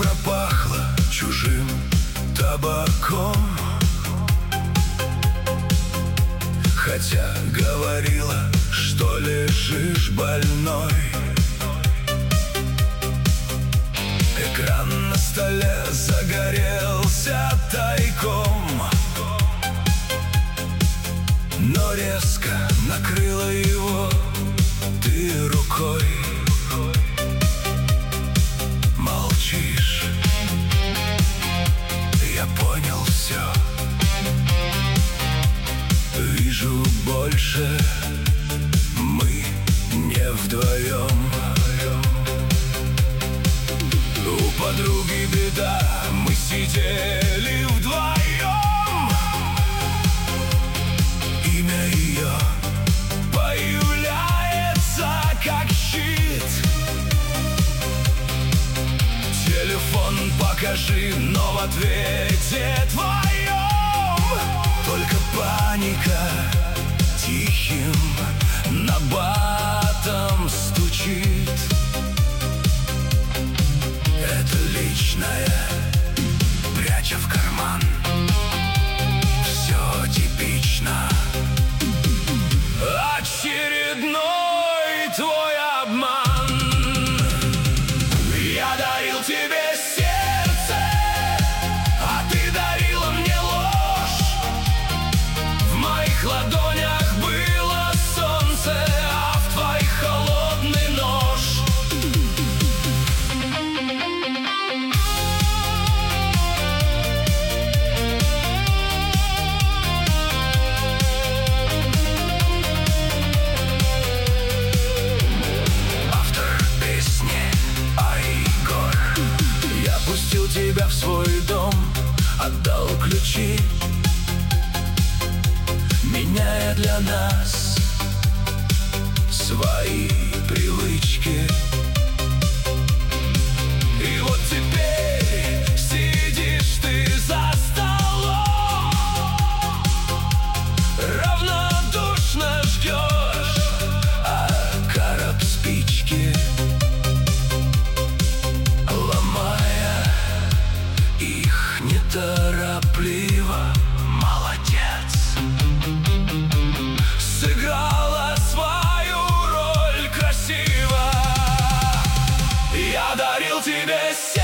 пропахло чужим табаком, хотя говорила, что лежишь больной. Экран на столе загорелся тайком, но резко накрыла его ты рукой. Молчишь, я понял все. Вижу, больше мы не вдвоем. У подруги беда, мы сидели вдвоем. Имя ее появляется как щит. Телефон покажи, но в ответе твоем только паника тихим набатом стучит. Это личное, пряча в карман. Все типично. Очередной твой обман. Я дарил тебе сердце, а ты дарила мне ложь. В моих ладонях было солнце, а в твоих холодный нож. Пустил тебя в свой дом, отдал ключи, меняя для нас свои привычки. И вот теперь сидишь ты за столом, равнодушно ждешь, а короб спички неторопливо. Молодец, сыграла свою роль красиво. Я дарил тебе сердце,